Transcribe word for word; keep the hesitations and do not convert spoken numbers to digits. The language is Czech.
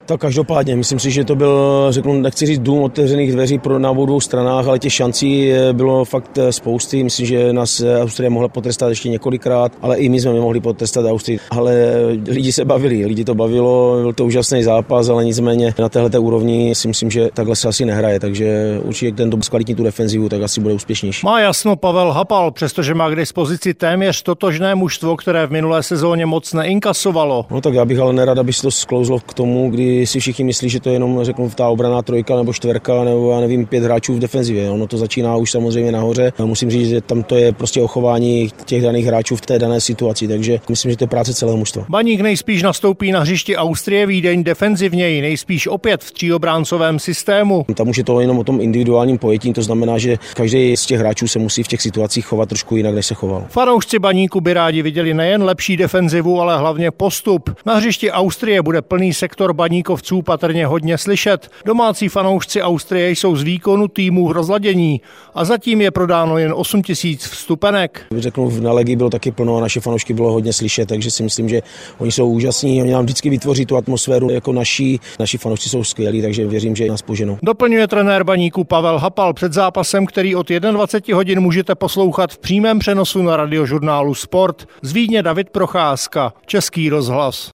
Tak každopádně, myslím si, že to byl, řeknu, nechci říct dům otevřených dveří pro na obou dvou stranách, ale těch šancí bylo fakt spousty. Myslím, že nás Austrie mohla potrestat ještě několikrát, ale i my jsme mohli potrestat Austrii. Ale lidi se bavili, lidi to bavilo, byl to úžasný zápas, ale nicméně na téhleté úrovni si myslím, že takhle se asi nehraje, takže určitě ten to zkvalitní tu defenzivu, tak asi bude úspěšnější. Má jasno Pavel Hapal, přestože má k dispozici téměř totožné mužstvo, které v minulé sezóně moc neinkasovalo. No tak já bych ale nerad, aby se to sklouzlo k tomu, kdy si všichni myslí, že to je jenom, řeknu, ta obranná trojka nebo čtverka nebo já nevím, pět hráčů v defenzivě. Ono to začíná už samozřejmě nahoře. A musím říct, že tam to je prostě o chování těch daných hráčů v té dané situaci, takže myslím, že to je práce celého mužstva. Baník nejspíš nastoupí na hřišti Austrie Vídeň defenzivněji, nejspíš opět v tříobráncovém systému. Tam už je to jenom o tom individuálním pojetí, to znamená, že každý z těch hráčů se musí v těch situacích chovat trošku jinak, než se choval. Fanoušci Baníku by rádi viděli nejen lepší defenzivu, ale hlavně postup. Na hřišti Austrie bude plný sektor baníkovců patrně hodně slyšet. Domácí fanoušci Austrie jsou z výkonu týmu v rozladění a zatím je prodáno jen osm tisíc vstupenek. Řeknu, na Legii bylo taky plno a naše fanoušky bylo hodně slyšet, takže si myslím, že oni jsou úžasní, oni nám vždycky vytvoří tu atmosféru jako naší. Naši fanoušci jsou skvělí, takže věřím, že nás poženou. Doplňuje trenér Baníku Pavel Hapal před zápasem, který od dvacet jedna hodin můžete poslouchat v přímém přenosu na Radiožurnálu Sport. Z Vídně David Procházka, Český rozhlas.